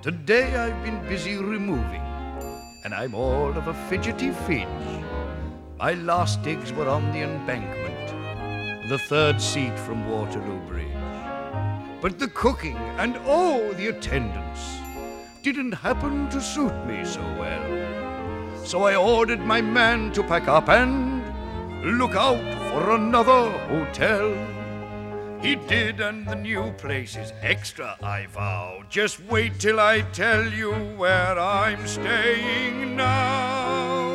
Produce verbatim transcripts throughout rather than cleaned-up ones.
Today I've been busy removing, and I'm all of a fidgety fidge. My last digs were on the embankment, the third seat from Waterloo Bridge. But the cooking and oh, the attendance didn't happen to suit me so well. So I ordered my man to pack up and look out for another hotel. He did, and the new place is extra, I vow. Just wait till I tell you where I'm staying now.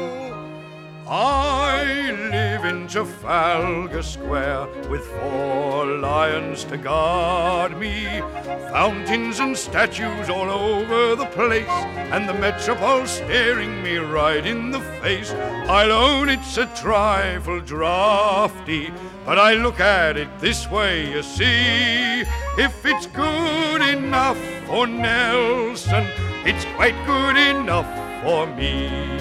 I live in Trafalgar Square with four lions to guard me, fountains and statues all over the place, and the Metropole staring me right in the face. I'll own it's a trifle drafty, but I look at it this way, you see. If it's good enough for Nelson, it's quite good enough for me.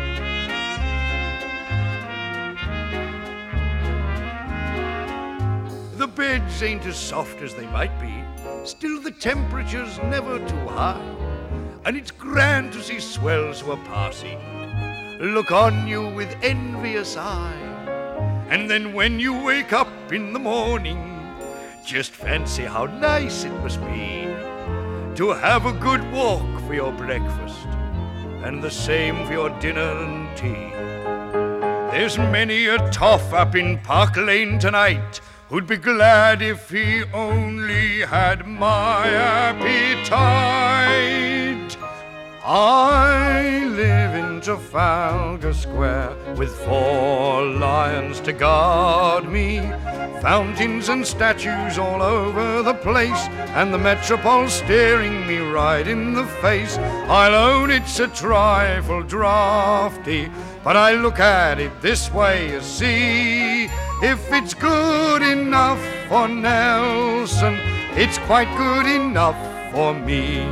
The beds ain't as soft as they might be, still the temperature's never too high, and it's grand to see swells who are passing look on you with envious eye. And then when you wake up in the morning, just fancy how nice it must be to have a good walk for your breakfast, and the same for your dinner and tea. There's many a toff up in Park Lane tonight who'd be glad if he only had my appetite. I live in Trafalgar Square with four lions to guard me, fountains and statues all over the place, and the Metropole staring me right in the face. I'll own it's a trifle drafty, but I look at it this way, you see. If it's good enough for Nelson, it's quite good enough for me.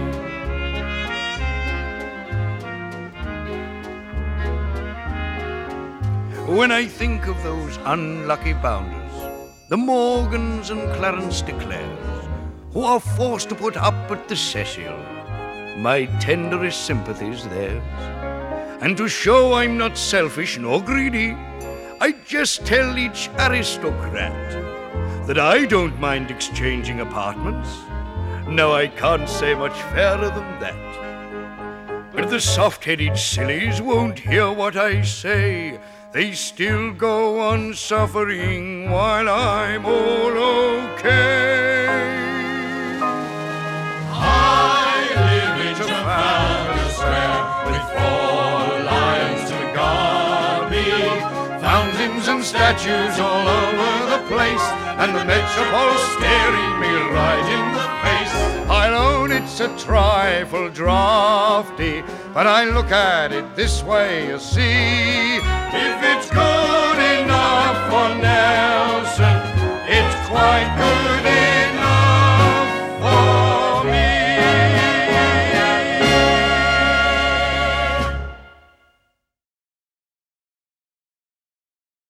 When I think of those unlucky bounders, the Morgans and Clarence de Clares, who are forced to put up at the Cecil, my tenderest sympathy's theirs. And to show I'm not selfish nor greedy, I just tell each aristocrat that I don't mind exchanging apartments. No, I can't say much fairer than that. But the soft-headed sillies won't hear what I say. They still go on suffering while I'm all okay. I live in Trafalgar Square with four lions to guard me, fountains and statues all over the place, and the Metropole staring me right in the face. I'll own it's a trifle drafty, but I look at it this way, you see. If it's good enough for Nelson, it's quite good